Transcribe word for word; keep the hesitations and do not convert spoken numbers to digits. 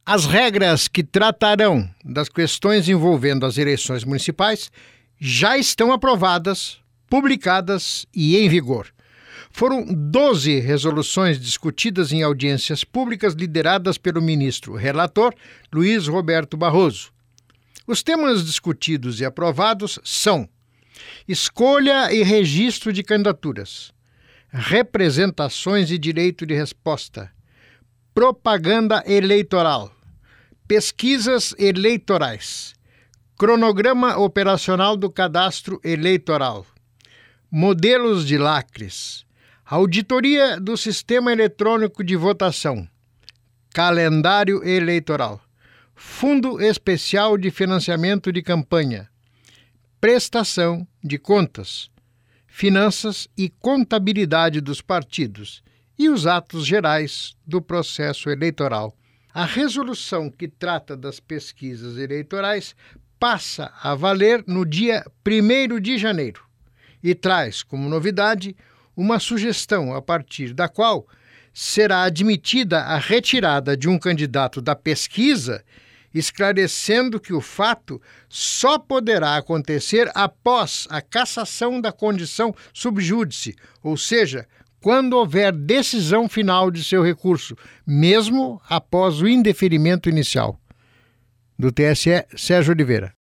As regras que tratarão das questões envolvendo as eleições municipais já estão aprovadas, publicadas e em vigor. Foram doze resoluções discutidas em audiências públicas lideradas pelo ministro relator Luiz Roberto Barroso. Os temas discutidos e aprovados são: escolha e registro de candidaturas, representações e direito de resposta, propaganda eleitoral, pesquisas eleitorais, cronograma operacional do cadastro eleitoral, modelos de lacres, auditoria do sistema eletrônico de votação, calendário eleitoral, fundo especial de financiamento de campanha, prestação de contas, finanças e contabilidade dos partidos e os atos gerais do processo eleitoral. A resolução que trata das pesquisas eleitorais passa a valer no dia primeiro de janeiro e traz como novidade uma sugestão a partir da qual será admitida a retirada de um candidato da pesquisa, esclarecendo que o fato só poderá acontecer após a cassação da condição sub júdice, ou seja, quando houver decisão final de seu recurso, mesmo após o indeferimento inicial. Do T S E, Sérgio Oliveira.